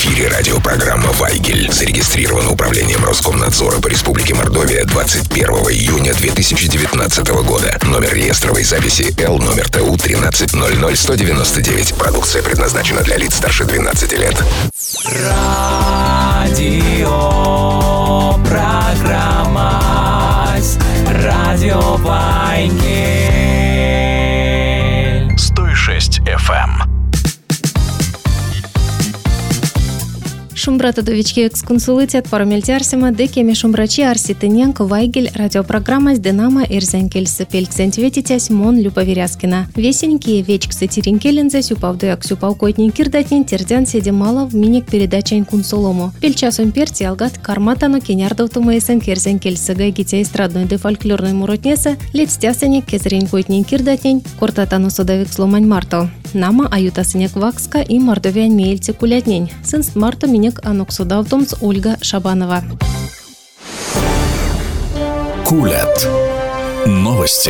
эфире радиопрограмма «Вайгель». Зарегистрирована управлением Роскомнадзора по Республике Мордовия 21 июня 2019 года. Номер реестровой записи Л номер ТУ 1300199. Продукция предназначена для лиц старше 12 лет. Радиопрограмма «Радио Вайгель». 106 FM. Шумбрата довички эксконсулитет парамельтярсима декеми шумбрачи арситыненко Вайгель радиопрограмма с Динамо Ирзенкельсы пельксентветитясь Мон Люповеряскина. Весенькие вечксы тиринкелензе сюпавдуяк сюпавкойтнин кирдатнин тердян седимала в миник передачань кунсолому. Пельчасом перти алгат карматану кенярдовтумайсен керзенкельсы гайгите эстрадной де фольклорной муротнеса летстясеник кезренькойтнин кирдатнин кортатану содовик сломань марто. Нама аютасынек вакска и мордовян мейльте кулятнень. Сынст марто миник аноксудавтомс Ольга Шабанова. Кулят. Новости.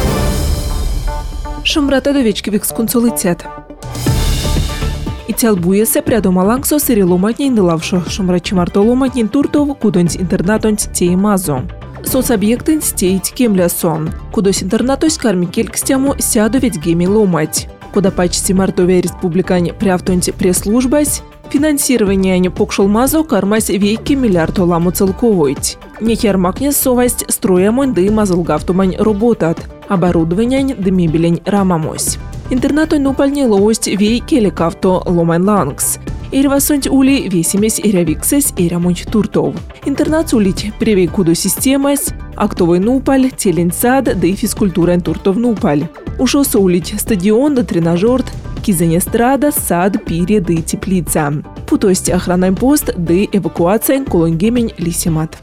Шумбрата довечки вексконсулитет. Итял буесе прядомалангсо сириломатнин дылавшо шумрачи мартоломатнин туртов кудонь интернатонь теймазо. Соцобъектын стеить кемлясон. Кудось интернатось кармикелькстяму сяду ведь геми ломать. Куда почти Мордовия республикане прявтонь пресс-службась, финансирование покшолмазо кармась вейки миллиард ламу целковоить. Нехермакне совасть строямонь да и мазылгавтумань работат. Оборудование да мебелень рамамось. Интернатонь нупальне лость вейки лекавто ломань лангс. Ирвасонть ули весимесь ирявиксес ирамонь туртов. Интернат улить привей куду системась, актовый нупаль, телень сад да и физкультурен туртов нупаль. Ушо улить стадион да тренажерт, кизенестрада, сад, пире да и теплица. Путость охранный пост да и эвакуация колонгемень лисимат.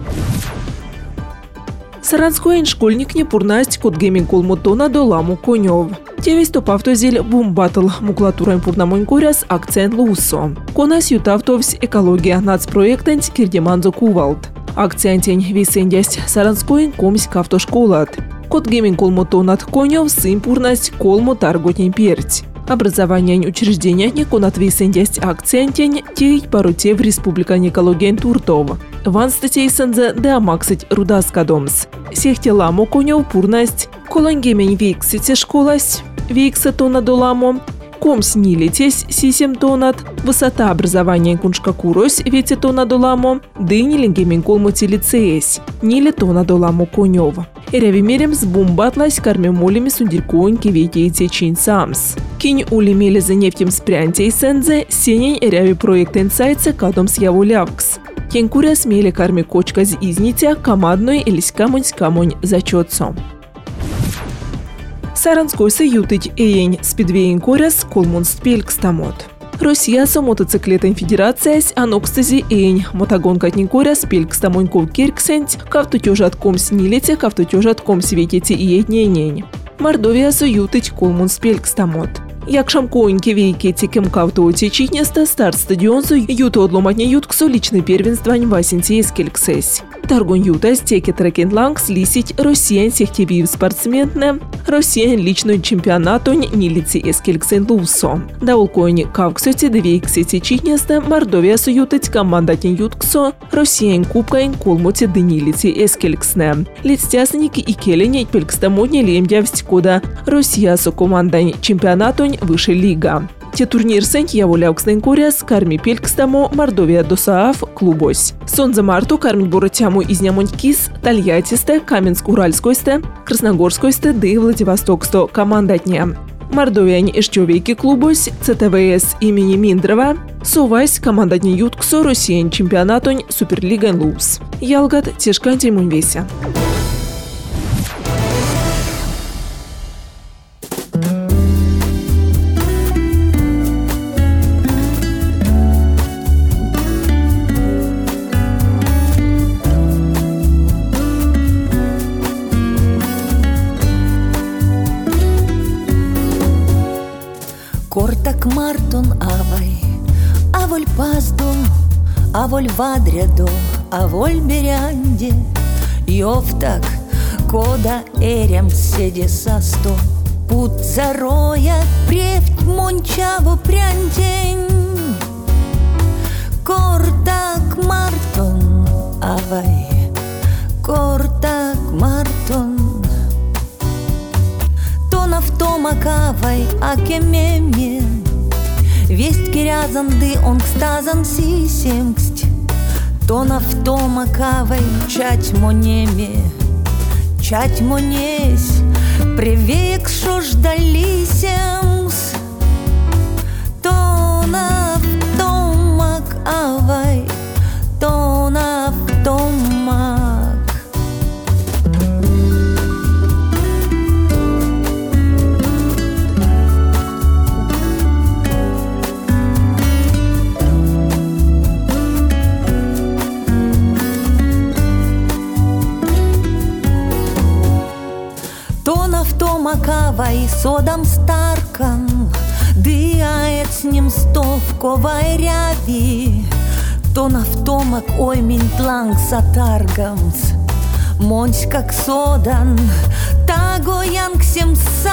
Саранской школьник не пурнасть код гемень колмотона до ламу конев. Тевесь топавтозель бумбатл муклатурой пурнамонь коряс акцент лусо. Конас ютавтовсь экология нацпроектент кирдеманзо кувалт. Акцентень висендясть Саранской комсь кавтошколат. Код гемень колмотонат конев сын пурнасть колмо тарготень перть. Образование учреждения не конат висендясть акцентень теить паруте в республикане экология туртов. Ван статей сензе да максить рудаскадомс. Сехте ламо конев пурнасть, колонгемень вейксите школась, вейкса тона до ламо, комс нилетесь сисем тонат, высота образования куншкакурось вети тона до ламо, дыни ленгемень колмоти лицеесь, ниле тона до ламо конев. Эрявимерем с бумбатлась кармемолями сундирконьки ветейте чин самс. Кинь улимели за нефтем спрянтей сензе, сенень эряви проект инсайца кадомс яволявкс. Кен куря смели карми кочка з изнитя командной эльскамонь-скамонь зачетцо. Саранской соютыть эень спидвейн коряс колмунст пелькстамот. Россия со мотоциклетен федерациясь анокстази эень мотогонкатнин коряс пелькстамоньков кирксент, кавтутёжат комс нилете, кавтутёжат комс ветете и этненень. Мордовия соютыть колмунст пелькстамот. Якшам коинки вейки текем кавто течитнеста старт стадионзу юто отломатня ютксо личный первенствань васенти эскельксесь. Таргон юта стеки трекен лангс лисить россиян сехтевив спортсменне, россиян личный чемпионатонь нилици эскельксен лусо. Даулкоини кавксоти девейксе течитнеста Мордовия соютыть командатин ютксо, россиян кубкаин колмоти денилици эскельксне. Лицтясники и келени пелькстамотня лемдявсть кода Россия со командань чемпионатонь выше лига. Те турнир сент яволявкснен коряс карми пелькстамо Мордовия досаав клубось. Сон за марту кармить боротяму из нямонькис, Тольяттисте, Каменск-Уральскойсте, Красногорскойсте да и Владивостоксто командатня. Мордовияне эшчовейки клубось, ЦТВС имени Миндрова, совась командатня ютксо Россиян чемпионатонь Суперлиган лупс. Ялгат тешкантей мунвеся. Кортак мартон аволь паздо, аволь вадрядо, аволь берянде, йовтак кода эрям седе састо, пут зароя превть мончаво пряндень. Kortak Marton avai, Kortak Marton. Тон автомак авай акемеме, весть кирязанды он кстазан сисемксть. Тон автомак авай чать монеме, чать монесь, привек шо ждалисемс. Тон автомак авай, тон автомак. Макавай содам старкам, дыает с ним стовковой ряви. То навтомак ой минтланг сатаргамс, монч как содан, тагоянг сем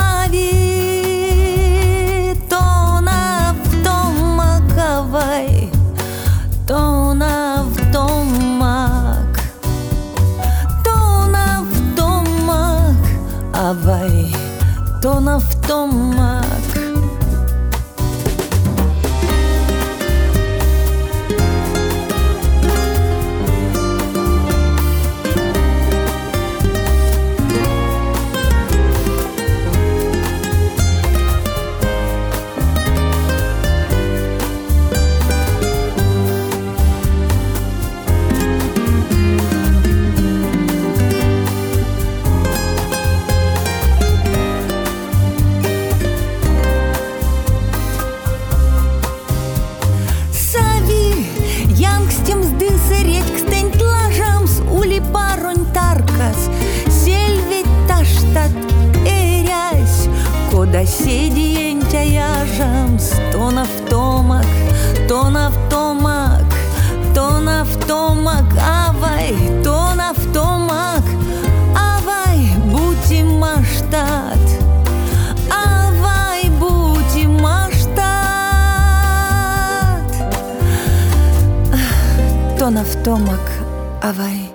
сави. То навтомакавай, то навтомак, то навтомак авай. Тон автомак. Да седиентя яжамс, тон автомак, тон автомак, тон автомак, авай, тон автомак, авай, будь маштат, авай, будь маштат, тон автомак, авай.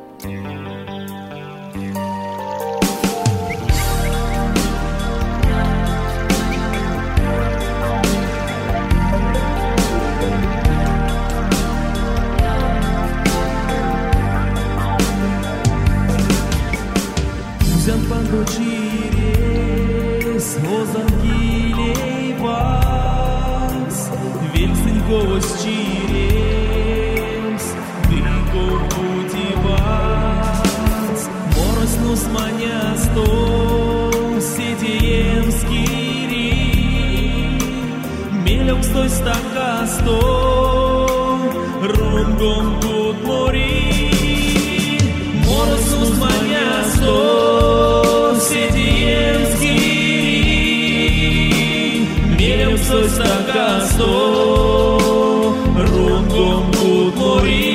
Sтой стака сто, рунгом тут мори, моросус маня сто, сетиемский, мелем стой стака сто, рунгом тут мори.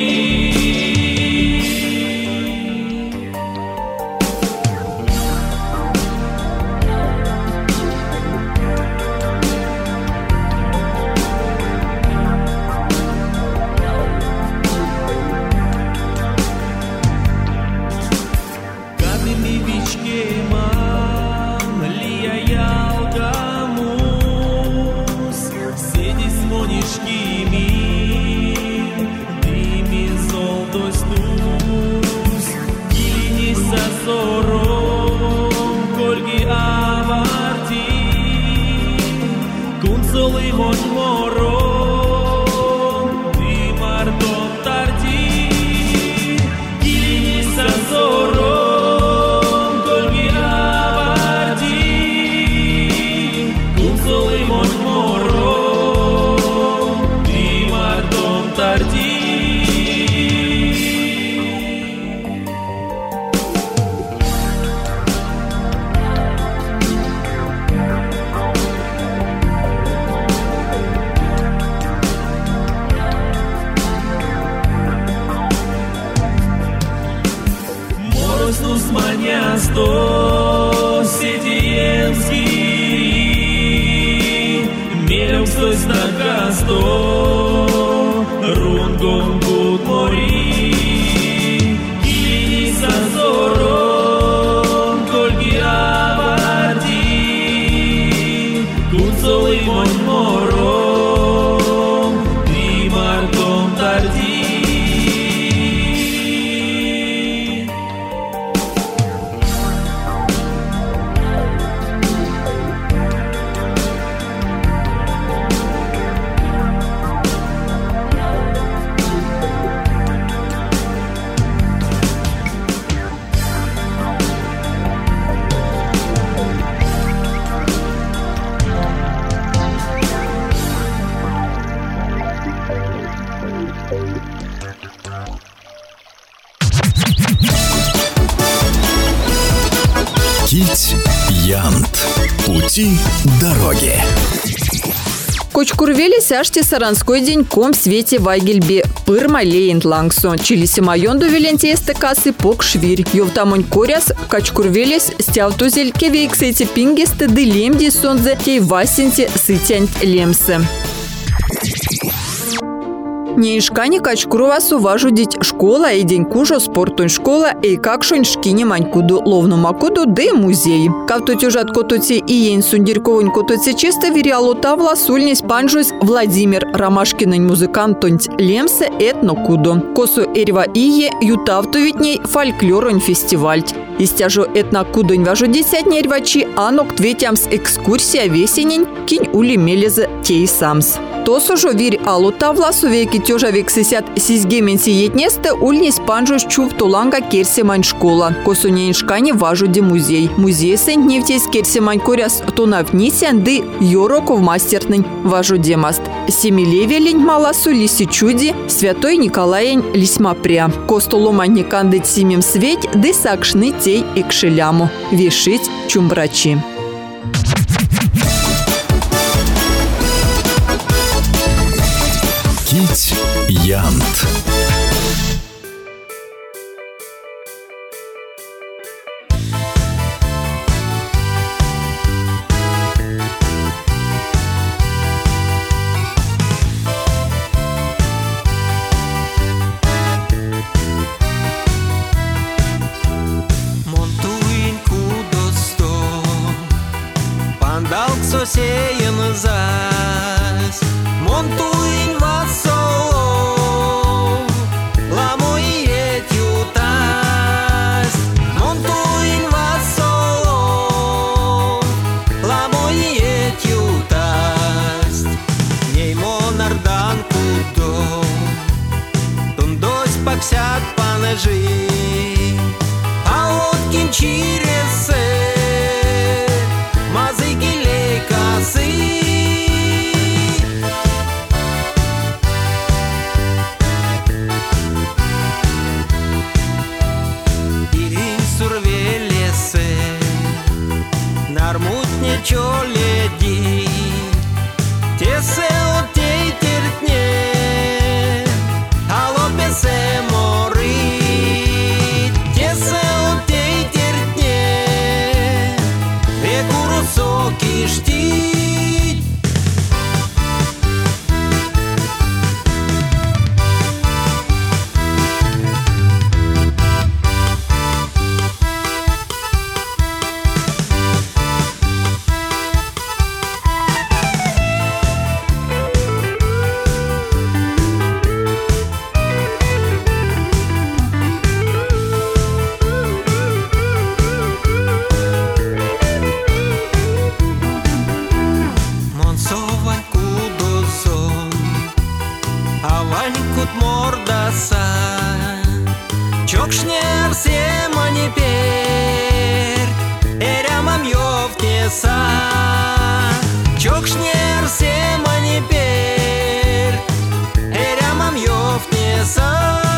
Стой стака сто, Кить-Янт. Пути дороги. Кочкурвели сашти саранской деньком свете вайгельбе пырма лейн лангсон. Чилиси майонду велентесте касы пок швирь. Йовтамонь коряс качкурвелес стявтузель кевейксете пингесте дылемди сонзе кей васенте сытянь лемсе. Неишкани качкурвасу важу дить школа и день кужо спортун школа и какшонь шкине манькуду ловну макуду де музей. Кавтуть ужат котуце и ень сундирковонь котуце чисто вериалута власульнись панжусь Владимир Ромашкинень музыкант тонть лемсе этнокуду. Косу эрва ие ютавтувитней фольклоронь фестиваль. Истяжу этнокудонь важу десятней рвачи анок тветямс экскурсия весенень кинь ули мелезе тей самс. Тосужо вирь алута власу веки тёжа век сисят сизгемен сиетнесте ульнись панжуш чув туланга керсемань школа. Косунень шкани важу де музей. Музей сень нефтесь керсемань коряс тунавнисян ды йороков мастертнень важу демаст. Семилевелень маласу лиси чуди святой Николаень лисьмапря. Костоломань никандыть симем светь ды сакшны тей экшеляму. Вешить чумбрачи. Кить-Янт. Монтуин кудосто, пандалк сосеян зас. Монтуин васо, ламоие тютас. Монтуин васо, ламоие тютас. Ней монардан кудо, тундось паксят панажи. А вот кинчиресе, мазыки лейкасы. Ирин сурвелесе, нармутне чоледи. Тесе отей тертне, алопесе мори. Тесе отей тертне, векуру соки штить. Монсован кудосон, аванькут мордаса. Чокшнер семани пер, эрямам йовтеса. Чокшнер семани пер, эрямам йовтеса.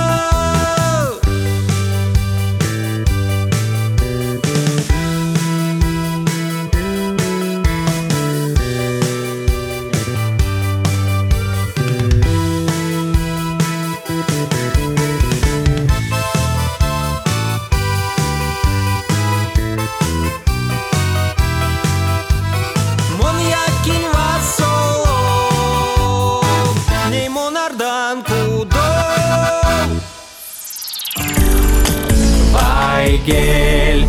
Мон якин васо, ней монардан кудо. Вайгель.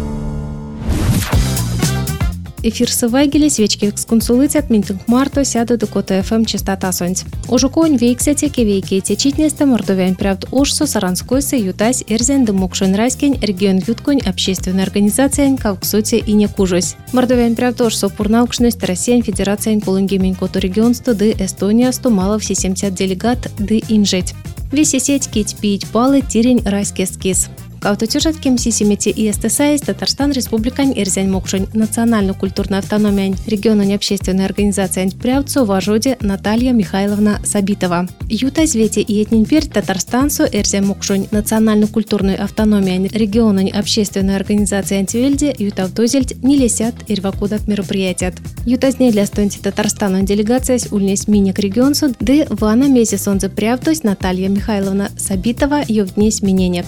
Эфир Вайгеля свечки эксконсулитет минтинг марто сяду до кота ФМ частота сонць. Ожуконь вейксете кевейке течитнесте мордовян правд ошсо саранскойсы ютась эрзен дымокшон райскень регион ютконь общественная организация кавксоте и не кужось. Мордовян правд ошсо пурнаукшность Россиян федерация колунгемень коту регионсто ды Эстония сто мало все 70 делегат ды инжеть. Весь сеть кить пить палы тирень райский скис. Каутутюжат кемсисимете и СТСАИС Татарстан Республикань Эрзянь Мокшунь национально-культурную автономию региону общественной организации Прявцу Важоде Наталья Михайловна Сабитова. Юта звете и этнинпер Татарстансу Эрзянь Мокшунь национально-культурную автономию региону общественной организации Антивельде Ютавдозельд не лесят ирвакудат мероприятият. Ютазней для стонти Татарстану делегация с ульнес миник регионсу де вана месяцонзе Прявтось Наталья Михайловна Сабитова ювднесь миненек.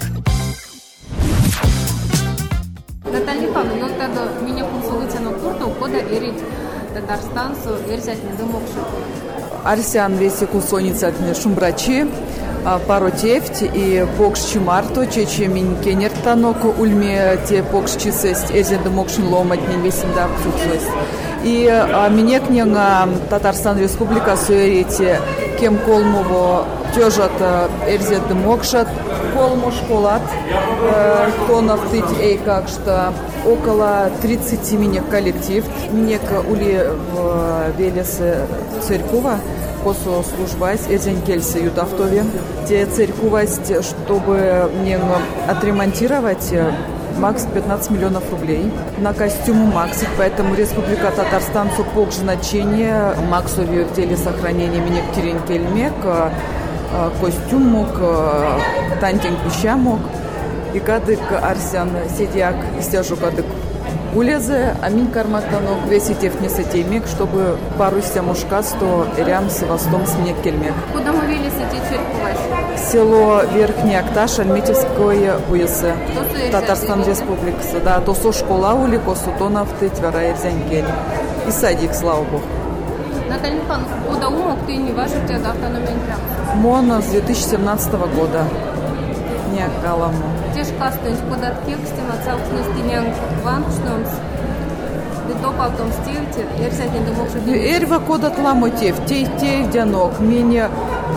Наталья Михайловна, но тогда меня консулиция на курту кода эрит Татарстансу эрзять не домокшу. Арсян весе кусоница шумбрачи, пару тефть и покш чимарто, чече мин кенер таноку ульме те покш чисесть эрзять домокшин ломать не весим да псуксость. И меня книга Татарстан Республика суерите кем колмово тёжат эрзять домокшат колмо школат тонов тыть эй как что около 30 минек коллектив минек ули в Велесе церква косо службась эрзень кельсе ютавтове те церквасть чтобы мне отремонтировать макс 15 миллионов рублей на костюму Максик, поэтому Республика Татарстан супок значение Максове в теле сохранения минек теренкельмек костюм мог, тантинг пища мог, и кадык арсян сидяк истяжу кадык улезе, а мин кармактанок весь идев не сетеймек, чтобы пару мушка 100 рям с востом с мне кельмек. Куда мы вели сети церковь? Село Верхний Акташ, Альметьевское уесы, Татарстан Республика, да, то со школа ули, косу тонов ты твера эрзянкель. И садик, слава богу. Наталья Михайловна, куда умок ты не вашу тебя да автономия Мона с 2017 года. Не акаламу. Те ж кастуешь под текстом от салкности нянг ваншномс. Ты топ автом стильте, эрзять не думал, что... Эрва кодат ламотев, те дянок, меня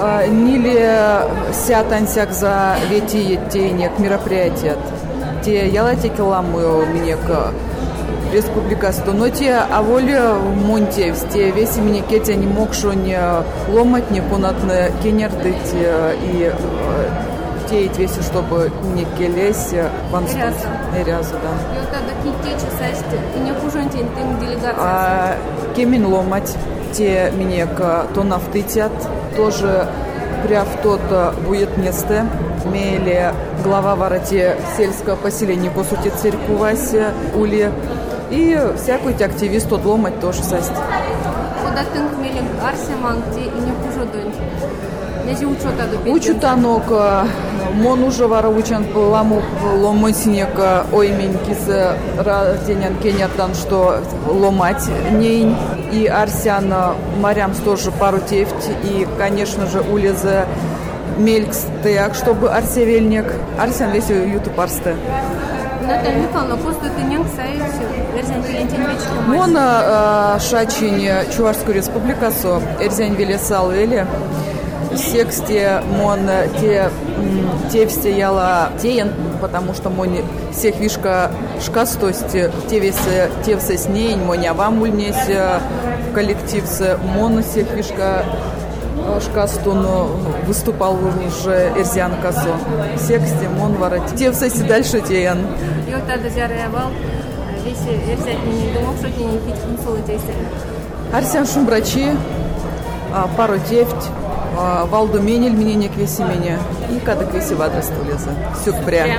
нили сятансяк за вети тейнек мероприятия. Те ялатики ламую меня к Республика Стоноте, а воля Монте, те весь меня кетя не мог что не ломать, не понадно кенердыть и теять весь, чтобы не келесь вансту. Эрязу, да. И вот это китечи састи, и не хуже ты делегация. Кемин ломать, те меня к то нафтытят, тоже пряв тот будет место. Мели глава вороте сельского поселения по сути церквась ули. И всякую активист тот ломать тоже састь. Куда ты мелин арсиман, те и не хуже донь. Не учета до учут анок, мон уже вара учан ламу ломать снег, ойменьки с раденян кенятан, что ломать ней. И арсян морям тоже пару тефть, и, конечно же, улеза мелькс так, чтобы арсевельник, арсян весь ютуб арсте. Наталья Михайловна, просто ты не ксаешься, эрзянь Валентин Вечером. Мон шачень Чувашскую республику, эрзянь Велесал Вели. Сексте мон те все яла теен, потому что мон всех вишка шкастости те весе те все с ней моня вам ульнесь в коллективце мон всех вишка шкастун выступал уже эрзян косо сексте мон ворот те все дальше теен. И вот это зарявал весь эрзян не думал, что не пить консултации. Арсян шумбрачи пару тефть. Валду менель мне не квеси меня. И когда квеси в адрес тулеза. Все прям.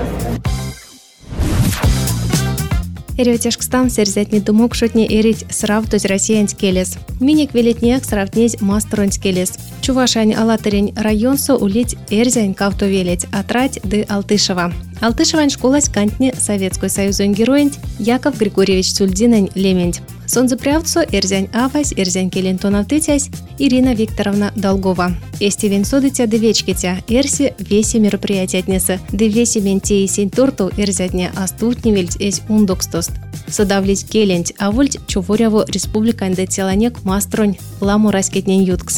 Эревтешкстан серзятни думок шотни эрить сравтусь россиянский лес. Миник велетнех сравнить мастеронский лес. Чувашань Алатырень районсо улить эрзянь кавто велеть отрать ды Алтышева. Алтышевань школась кантни Советской Союзон героинь Яков Григорьевич Цульдинень лемень. Сонзапрявцу эрзянь авась, эрзянь келентонов тытясь Ирина Викторовна Долгова. Эсти венсодытя девечкитя, эрси веси мероприятия отнеса, девеси менте и сень торту эрзятня астутневельть эсь ундокстост. Содавлить келенть, а вольть чуворяву республикань де теланек мастронь ламу раскетнень юткс.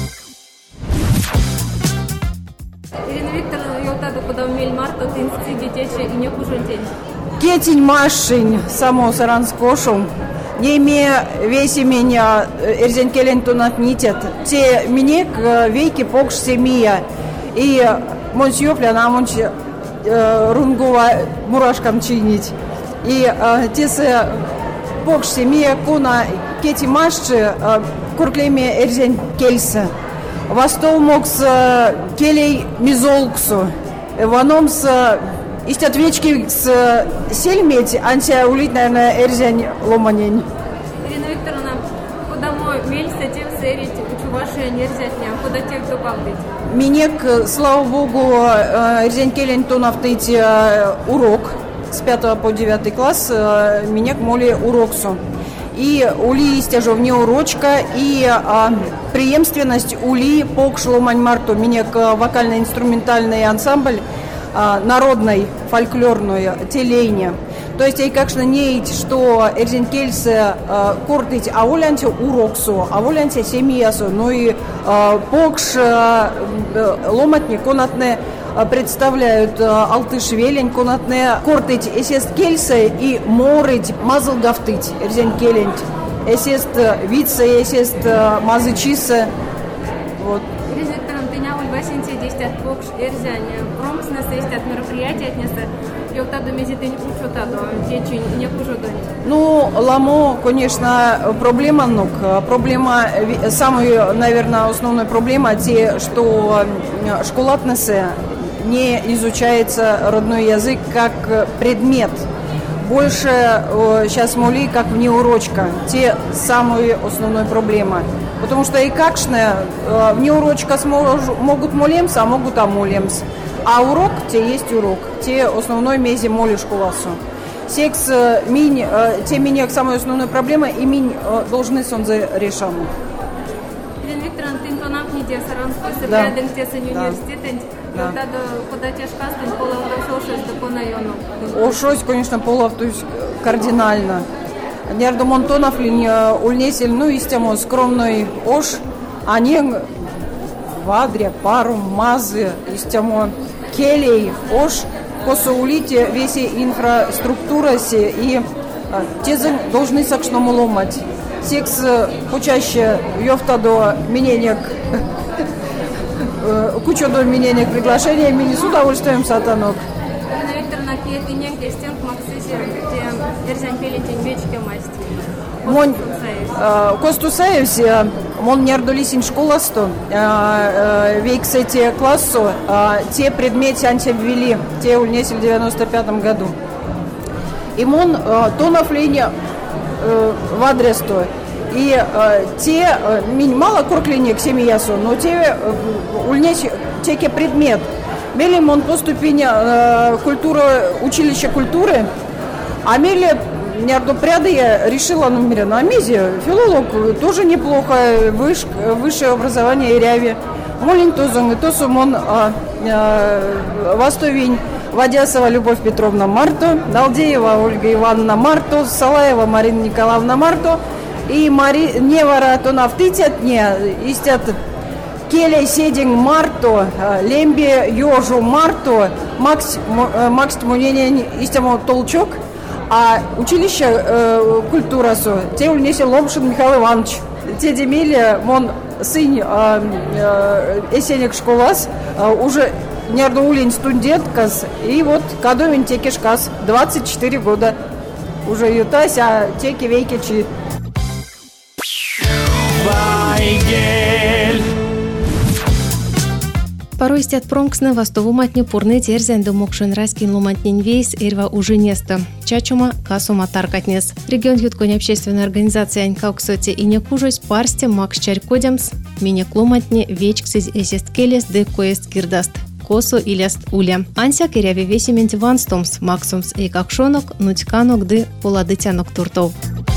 Ирина Викторовна, я вот куда умель марта, ты институт детечи и не хуже день. Кетень машин само саранскошу. Не имея весь меня эрзен келентонат нитят. Те минек вейки покш семия. И монсьёпля на монче рунгова мурашкам чинить. И тесе покши мия куна кети машчи курклеме эрзен кельса. Востол мокс келей мизолксу. Ваномс истят вечки с сельметь, антия улить, наверное, эрзен ломанень. Ирина Викторовна, куда мой мельса тем серить, ваши нельзя дня, куда те кто балдить? Минек, слава богу, эрзен келень тонавтыть урок с 5 по 9 класс, минек моли уроксу. И ули стяжо вне урочка, и преемственность ули покш ломань марту, минек вокально-инструментальный ансамбль, народной, фольклорной, телейне. То есть, и как не что эрзенкельсы кортить аулянте уроксу, аулянте семьясу, но и покш ломатни конатне представляют алтыш велень конатне кортить эсест кельсы и морить мазл гафтыть эрзенкелень, эсест вице, эсест мазычисы. Вот. Басинте действия покш эрзяне, промысна соистят мероприятия отнеса, и вот таду мезитень учутаду, течень не кужудонь. Ну, ламо, конечно, проблема ног. Проблема, самая, наверное, основная проблема, те, что школатнесе не изучается родной язык как предмет. Больше сейчас моли как внеурочка. Те самые основные проблемы. Потому что и какшне внеурочка могут молемс, а могут амолемс. А урок, те есть урок. Те основной мези моли школасу. Секс минь, те меня самая основная проблема, и минь должны сонзе решану. Ирина Викторовна, ты то нам не де саранской собряден те сен университет, когда куда тяжка стань полового шость до понайону. О шость, конечно, полов, то есть кардинально. Нердо Монтонов линь ульнесель, ну и стемо скромной ош, они вадря, пару, мазы, и стемо келей, ош, косоулите весь инфраструктура се, и те должны сакшному ломать. Секс почаще ёфтадо мененек, кучу до мененек приглашения, мини с удовольствием сатанок. Ирина Викторовна, ты негде стенк максисе, где эрзян пелетень вечке масти. Мон Костусаевс, мон нердолисин школасто, вейксете классу, те предметы антиввели, те ульнесли в 95 году. И мон тонов линия в адресу. И те, мало курклиния к семьясу, но те ульнесли, те предмет. Мели мон по ступени культура, училища культуры, а мели нерду пряды я решила на мизе, филолог тоже неплохо, высшее образование и ряви. Молин тозон, и то сумон Востовень, Вадясова Любовь Петровна Марто, Далдеева Ольга Ивановна Марто, Салаева Марина Николаевна Марто и Невара Тонавтитят, не истят Келей Сединг Марто, Лемби Йожу Марто, Макс Муненин истямо Толчок, а училище культурасу те ульнесе Ломшин Михаил Иванович, те демили мон сын эсенек школас уже нерду улень студенткас, и вот кадовин текешкас 24 года уже ютась, а теки вейкечи. Вайгель. Порой стят пронксны востову матне пурны терзен до мокшен раскин ломатнень вейс эрва уже неста. Чачума касума таркатнес. Регион ютконь общественная организация Анькауксоте и некужось парсте макс чарькодямс. Меня кломатне вечксиз эсест келес де коест кирдаст. Косо иляст уля. Анся керяви весимент ванстомс максумс и какшонок нутьканок де поладытянок туртов.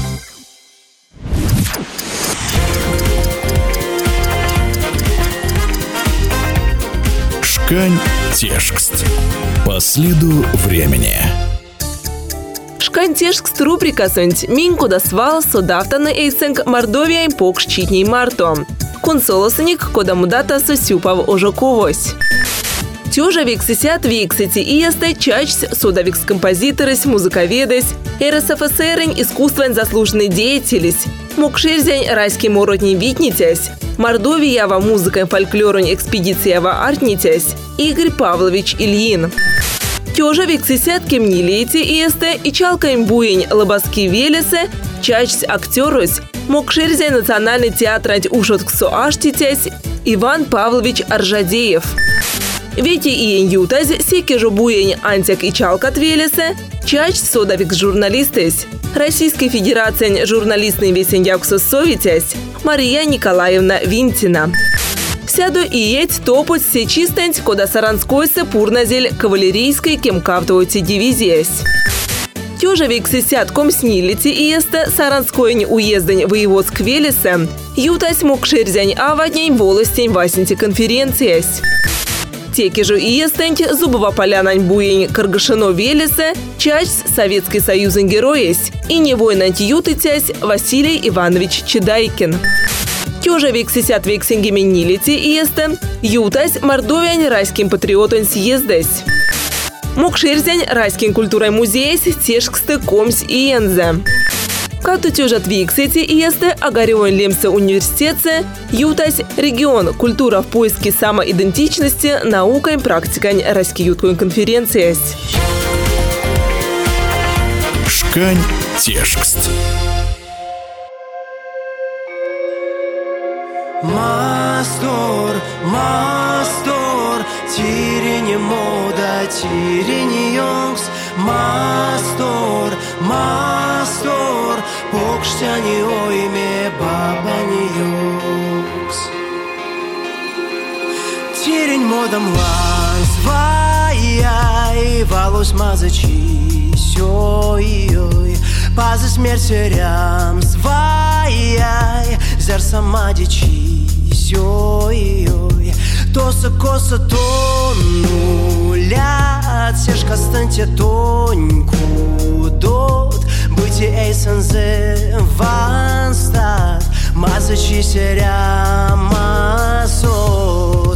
Шкань текст. По следу времени. Шкань текст рубрика сэнть минку дасвал содавтана эйсэнк Мордовия им покш читней марто. Консолосаник кодамудата сосюпав ожоковось. Тёжа виксисят виксити и ястай чачсь содавикс композиторась, музыковедась, РСФСР искусствен заслуженный деятелись, мокшерзянь райский моротней витнитясь, Мордовиява музыкой фольклорунь экспедициява артнитясь, Игорь Павлович Ильин. Тёжа виксисят кемнилети иесте и чалкаем буень лобаски велесе, чачсь актерус, мокшерзя национальный театр ушотксо аштитясь Иван Павлович Аржадеев. Вети иен ютаз секежу буень антяк и чалкат велесе, чачсь содавикс журналистес. Российской Федерации журналистный весеньяксо совитясь Мария Николаевна Винтина. Сяду и еть топот се чистеньь, кода саранскойся пурназель кавалерийской кемкавтовойте дивизиясь. Тёжа виксисят комснилити иесте саранскойнь уездень воеводск велесе, ютась мокшерзянь аваднень волостень васенти конференциясь. Теки же иестень зубова полянань буень Каргашино велесе, чачсь Советский Союзен героясь и невойнанть ютытясь Василий Иванович Чедайкин. Тёжа виксисят виксингеменнилити иесте, ютась Мордовянь райским патриотон съездась. Мокшерзянь райским культурой музеясь тешксты комсь иензе. Как-то тёжат виксити иесте агарён лемсе университетсе, ютась регион культура в поиске самоидентичности, наукой, практикой райский юткой конференциясь. Шкань тешкст. Мастор, мастор, тирени мода, тирени йонкс. Мастор, мастор, покштяни ойме бабани йонкс. Тирень модам лайс, вай, валус мазачи, сёй, пазы смерть свай, зар самадичи, сёй, тоса коса тонулят, сешка станьте тоньку дот, быти эйсензе ванстат, мазачи серя масот.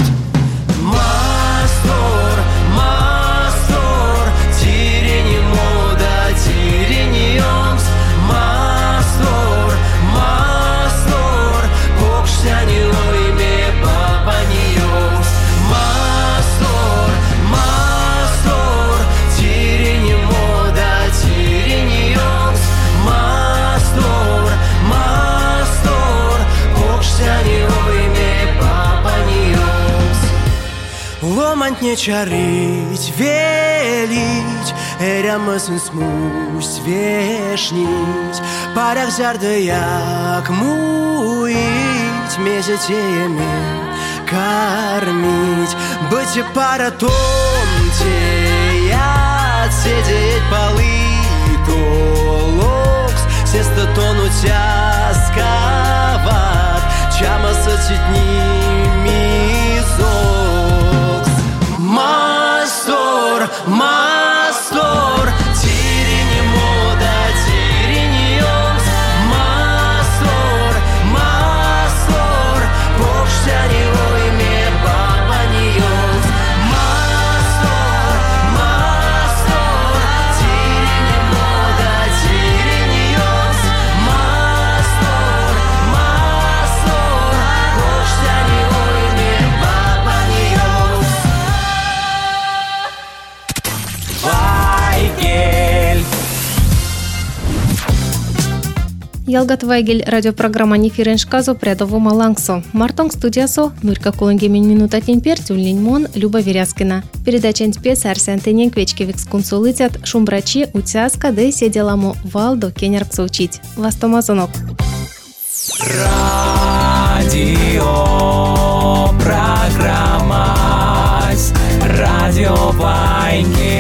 Мастор, мастор, тирени мода, тирени йонкс. Мастор, мастор, покштяни ойме бабани йонкс. Мастор, мастор, тирени мода, тирени йонкс. Мастор, мастор, покштяни ойме бабани йонкс. Ломать не чарить, велить, эрямысын смусь вешнить, парях зарды як муить, мезетеями кормить, быть и пара тонте, я сидеть полы толокс, сеста тонуть аскават, чама сотитни мизокс. Мастор, мастор, тирени мода, тирени йонкс. Мастор, мастор, покштяни ойме бабани йонкс. Мастор, мастор, тирени мода, тирени йонкс. Мастор, мастор, покштяни ойме бабани йонкс. Вайгель. Ялгат Вайгель радиопрограмма Нефирен шказо прядово малангсо. Мартонг студиясо Нурка Колонгемин минута тенпер тюльнин мон Люба Веряскина. Передача спец Арсен Тенен Квечкевикс консулитят Шумбрачи утяска да седеламо валдо кенерксо учить. Вастомазонок. Радио программа Радио Вайгель.